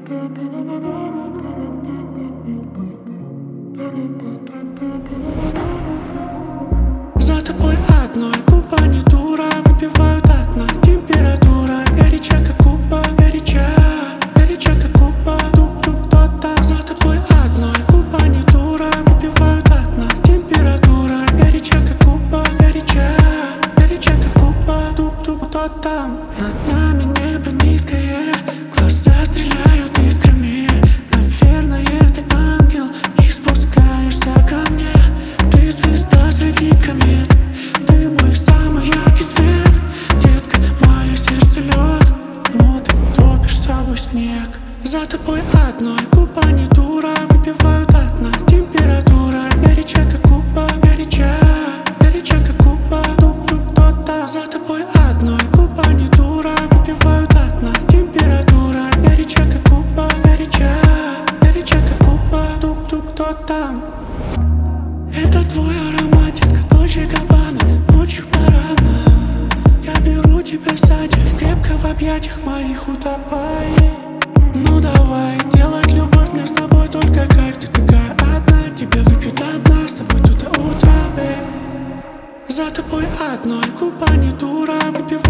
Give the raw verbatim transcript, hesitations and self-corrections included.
За тобой одной губа не дура, выпиваю до дна. Температура горяча, как куба, горяча, горяча, как куба. Тук-тук, кто-то. За тобой одной губа не дура, выпиваю до дна. Температура горяча, как куба, горяча, горяча, как куба. Тук-тук, кто там? Над нами небо низкое, глаза стреляют искрами. Наверное, ты ангел и спускаешься ко мне. Ты звезда среди комет, ты мой самый яркий свет. Детка, мое сердце лед, но ты топишь собой снег. За тобой одной губа не дура, выпиваю до дна. Температура горяча, как куба, горяча, горяча, как куба. Тук-тук, кто-то. За тобой одной губа не дура, выпиваю до дна. Температура горяча, как куба, горяча, горяча, как куба. Тук-тук, кто там? Это твой аромат, детка, Дольче Габбана, ночью парадно. Я беру тебя сзади, крепко в объятиях моих утопай. Ну давай, делать любовь мне с тобой только кайф. Ты такая одна, тебя выпью до дна, с тобой тут до утра, бэй. За тобой одной губа не дура, выпиваю